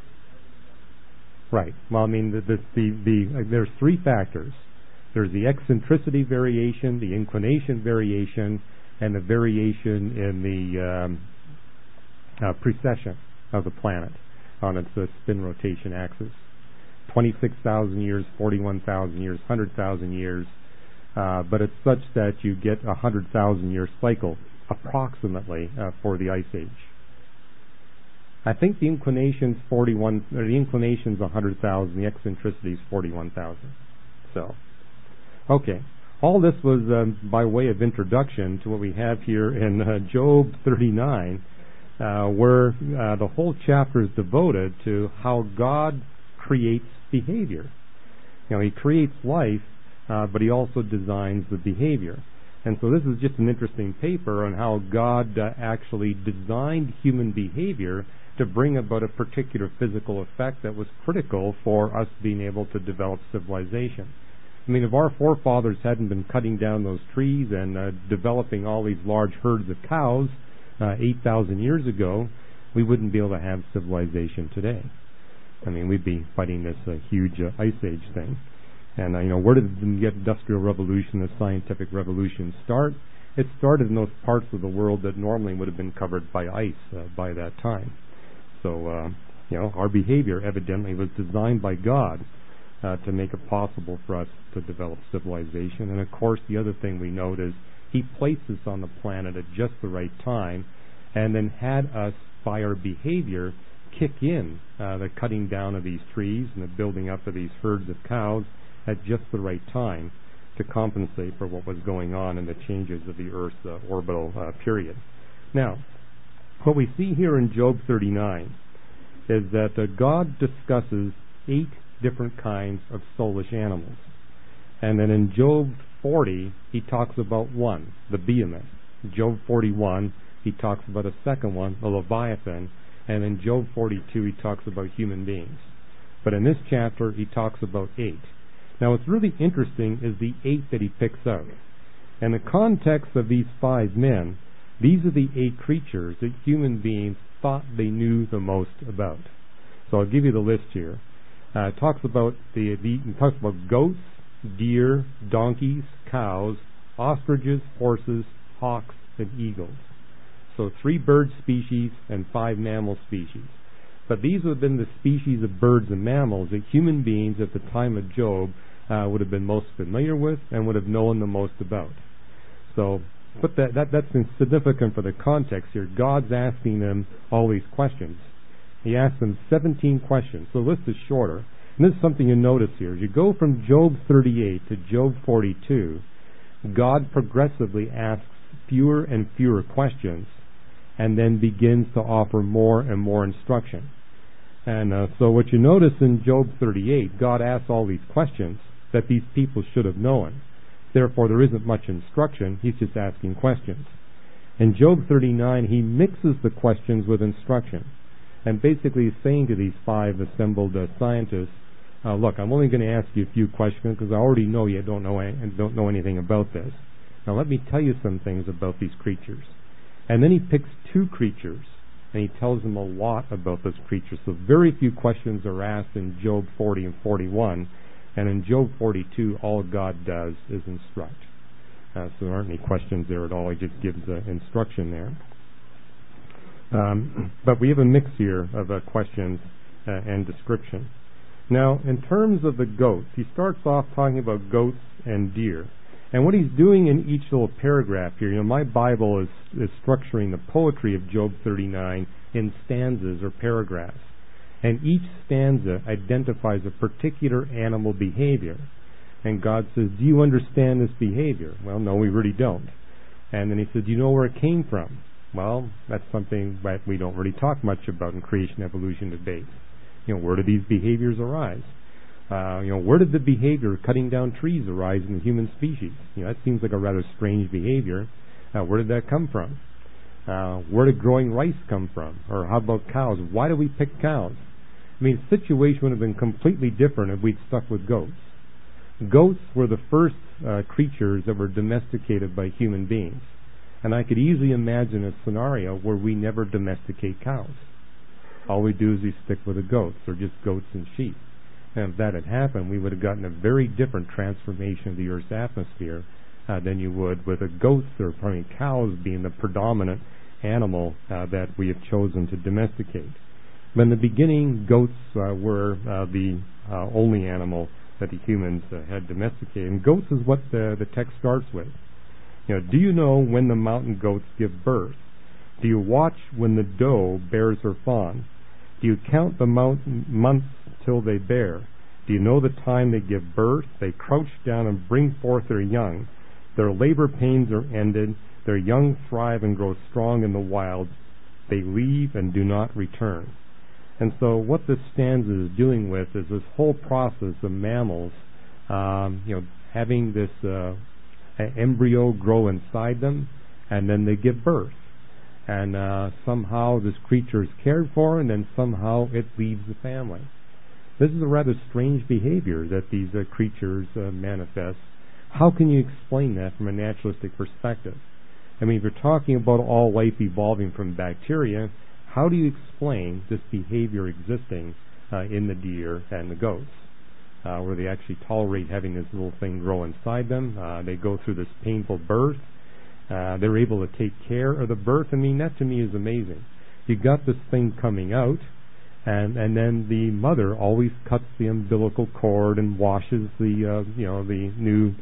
Right. Well, there's three factors. There's the eccentricity variation, the inclination variation, and the variation in the precession of the planet on its spin rotation axis. 26,000 years, 41,000 years, 100,000 years, but it's such that you get a 100,000-year cycle approximately for the Ice Age. I think the inclination's 100,000, the eccentricity is 41,000. So, okay. All this was by way of introduction to what we have here in Job 39, where the whole chapter is devoted to how God creates behavior. He creates life, but He also designs the behavior. And so this is just an interesting paper on how God actually designed human behavior to bring about a particular physical effect that was critical for us being able to develop civilization. If our forefathers hadn't been cutting down those trees and developing all these large herds of cows 8,000 years ago, we wouldn't be able to have civilization today. We'd be fighting this huge Ice Age thing. And, where did the Industrial Revolution, the Scientific Revolution start? It started in those parts of the world that normally would have been covered by ice by that time. So, our behavior evidently was designed by God to make it possible for us to develop civilization. And, of course, the other thing we note is He placed us on the planet at just the right time and then had us, by our behavior, kick in the cutting down of these trees and the building up of these herds of cows at just the right time to compensate for what was going on in the changes of the Earth's orbital period. Now, what we see here in Job 39 is that God discusses 8 different kinds of soulish animals. And then in Job 40, He talks about one, the behemoth. In Job 41, He talks about a second one, the Leviathan. And in Job 42, He talks about human beings. But in this chapter, He talks about 8. Now, what's really interesting is the 8 that He picks out. In the context of these 5 men, these are the 8 creatures that human beings thought they knew the most about. So I'll give you the list here. It talks about goats, deer, donkeys, cows, ostriches, horses, hawks, and eagles. So 3 bird species and 5 mammal species. But these would have been the species of birds and mammals that human beings at the time of Job would have been most familiar with and would have known the most about. So that's significant for the context here. God's asking them all these questions. He asks them 17 questions. So the list is shorter. And this is something you notice here. As you go from Job 38 to Job 42, God progressively asks fewer and fewer questions and then begins to offer more and more instruction. And so what you notice in Job 38, God asks all these questions that these people should have known. Therefore, there isn't much instruction. He's just asking questions. In Job 39, He mixes the questions with instruction. And basically He's saying to these 5 assembled scientists, look, I'm only going to ask you a few questions because I already know you don't know anything about this. Now let me tell you some things about these creatures. And then He picks 2 creatures, and He tells them a lot about those creatures. So very few questions are asked in Job 40 and 41. And in Job 42, all God does is instruct. So there aren't any questions there at all. He just gives instruction there. But we have a mix here of questions and description. Now, in terms of the goats, he starts off talking about goats and deer. And what he's doing in each little paragraph here, my Bible is structuring the poetry of Job 39 in stanzas or paragraphs. And each stanza identifies a particular animal behavior. And God says, do you understand this behavior? Well, no, we really don't. And then he said, do you know where it came from? Well, that's something that we don't really talk much about in creation evolution debate. Where do these behaviors arise? Where did the behavior of cutting down trees arise in the human species? That seems like a rather strange behavior. Where did that come from? Where did growing rice come from? Or how about cows? Why do we pick cows? The situation would have been completely different if we'd stuck with goats. Goats were the first creatures that were domesticated by human beings. And I could easily imagine a scenario where we never domesticate cows. All we do is we stick with the goats, or just goats and sheep. And if that had happened, we would have gotten a very different transformation of the Earth's atmosphere than you would with goats or probably cows being the predominant animal that we have chosen to domesticate. But in the beginning, goats were the only animal that the humans had domesticated. And goats is what the text starts with. Do you know when the mountain goats give birth? Do you watch when the doe bears her fawn? Do you count the months till they bear? Do you know the time they give birth? They crouch down and bring forth their young. Their labor pains are ended. Their young thrive and grow strong in the wilds. They leave and do not return. And so what this stanza is dealing with is this whole process of mammals, having this embryo grow inside them, and then they give birth. And somehow this creature is cared for, and then somehow it leaves the family. This is a rather strange behavior that these creatures manifest. How can you explain that from a naturalistic perspective? If you're talking about all life evolving from bacteria, how do you explain this behavior existing in the deer and the goats, where they actually tolerate having this little thing grow inside them? They go through this painful birth. They're able to take care of the birth. That to me is amazing. You got this thing coming out, and then the mother always cuts the umbilical cord and washes the new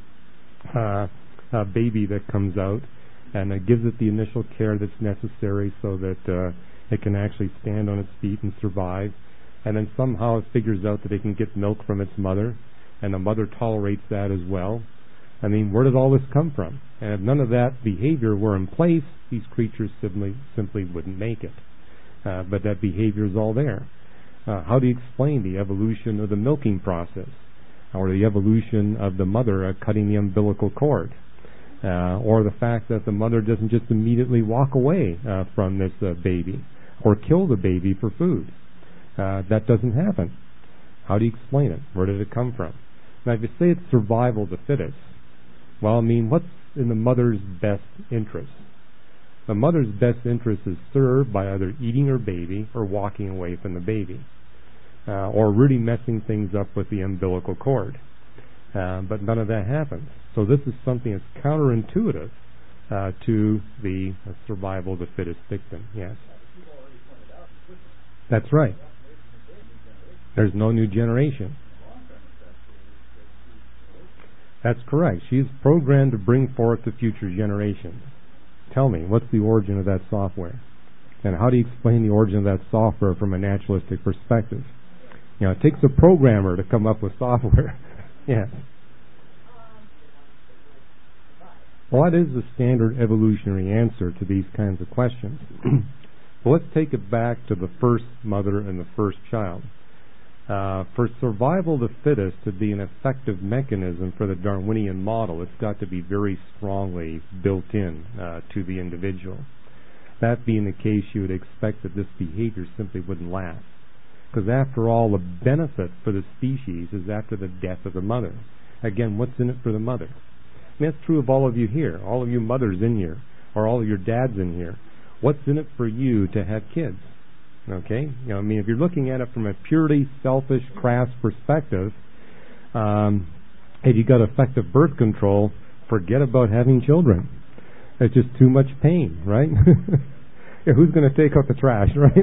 baby that comes out, and gives it the initial care that's necessary so that it can actually stand on its feet and survive. And then somehow it figures out that it can get milk from its mother, and the mother tolerates that as well. Where did all this come from? And if none of that behavior were in place, these creatures simply wouldn't make it. But that behavior is all there. How do you explain the evolution of the milking process, or the evolution of the mother cutting the umbilical cord, or the fact that the mother doesn't just immediately walk away from this baby, or kill the baby for food? That doesn't happen. How do you explain it? Where did it come from? Now, if you say it's survival of the fittest, well, what's in the mother's best interest? The mother's best interest is served by either eating her baby or walking away from the baby, or really messing things up with the umbilical cord. But none of that happens. So this is something that's counterintuitive to the survival of the fittest victim. Yes. That's right. There's no new generation. That's correct. She's programmed to bring forth the future generations. Tell me, what's the origin of that software? And how do you explain the origin of that software from a naturalistic perspective? It takes a programmer to come up with software. Yes. What is the standard evolutionary answer to these kinds of questions? Well, let's take it back to the first mother and the first child. For survival of the fittest to be an effective mechanism for the Darwinian model, it's got to be very strongly built in to the individual. That being the case, you would expect that this behavior simply wouldn't last. Because after all, the benefit for the species is after the death of the mother. Again, what's in it for the mother? That's true of all of you here, all of you mothers in here, or all of your dads in here. What's in it for you to have kids? Okay? If you're looking at it from a purely selfish, crass perspective, if you got effective birth control, forget about having children. It's just too much pain, right? Who's going to take out the trash, right?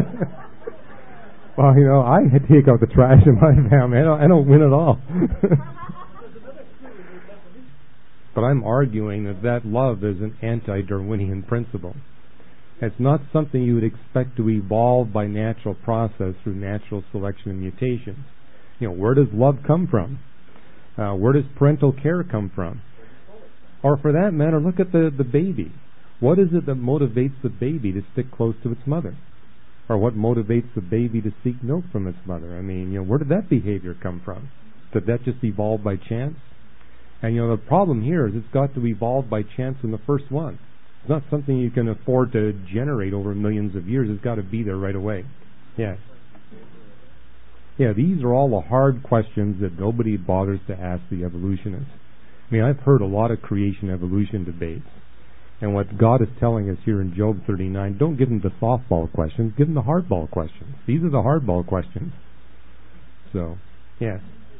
Well, I take out the trash in my family. I don't win at all. But I'm arguing that love is an anti-Darwinian principle. It's not something you would expect to evolve by natural process through natural selection and mutation. Where does love come from? Where does parental care come from? Or for that matter, look at the baby. What is it that motivates the baby to stick close to its mother? Or what motivates the baby to seek milk from its mother? Where did that behavior come from? Did that just evolve by chance? And the problem here is it's got to evolve by chance in the first one. It's not something you can afford to generate over millions of years. It's got to be there right away. Yes. Yeah, these are all the hard questions that nobody bothers to ask the evolutionists. I've heard a lot of creation-evolution debates. And what God is telling us here in Job 39, don't give them the softball questions, give them the hardball questions. These are the hardball questions. So, yes.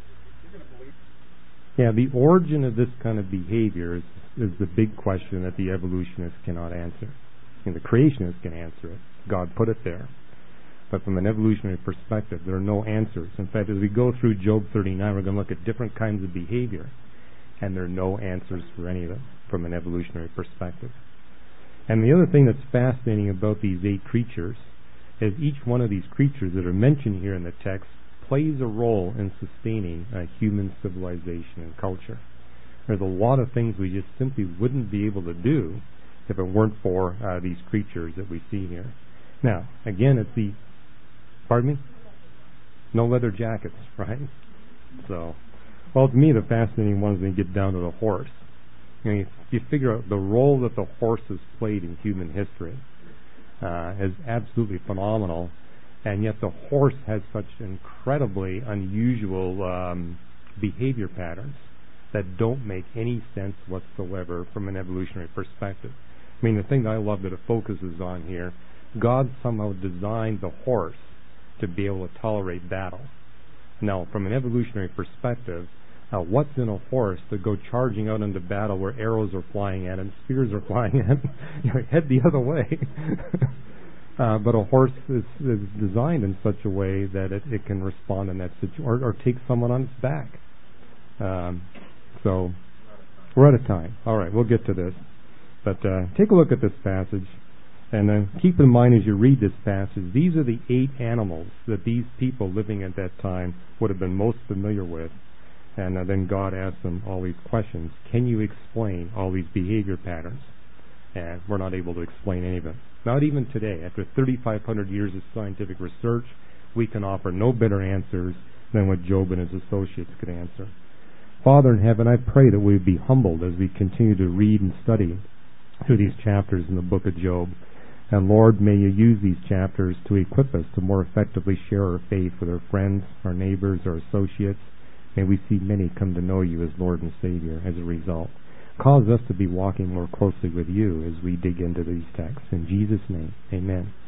Yeah, the origin of this kind of behavior is the big question that the evolutionists cannot answer. The creationists can answer it. God put it there. But from an evolutionary perspective, there are no answers. In fact, as we go through Job 39, we're going to look at different kinds of behavior. And there are no answers for any of them from an evolutionary perspective. And the other thing that's fascinating about these 8 creatures is each one of these creatures that are mentioned here in the text plays a role in sustaining human civilization and culture. There's a lot of things we just simply wouldn't be able to do if it weren't for these creatures that we see here. Now, again, it's the... Pardon me? No leather jackets, right? So... Well, to me, the fascinating one is when you get down to the horse. You figure out the role that the horse has played in human history is absolutely phenomenal, and yet the horse has such incredibly unusual behavior patterns that don't make any sense whatsoever from an evolutionary perspective. The thing that I love that it focuses on here, God somehow designed the horse to be able to tolerate battle. Now, from an evolutionary perspective, what's in a horse to go charging out into battle where arrows are flying at him, spears are flying at him? Head the other way. But a horse is designed in such a way that it can respond in that situation, or take someone on its back. So, we're out of time. All right, we'll get to this. But take a look at this passage, and keep in mind as you read this passage, these are the 8 animals that these people living at that time would have been most familiar with. And then God asked them all these questions. Can you explain all these behavior patterns? And we're not able to explain any of them. Not even today. After 3,500 years of scientific research, we can offer no better answers than what Job and his associates could answer. Father in heaven, I pray that we be humbled as we continue to read and study through these chapters in the book of Job. And Lord, may you use these chapters to equip us to more effectively share our faith with our friends, our neighbors, our associates. May we see many come to know you as Lord and Savior as a result. Cause us to be walking more closely with you as we dig into these texts. In Jesus' name, amen.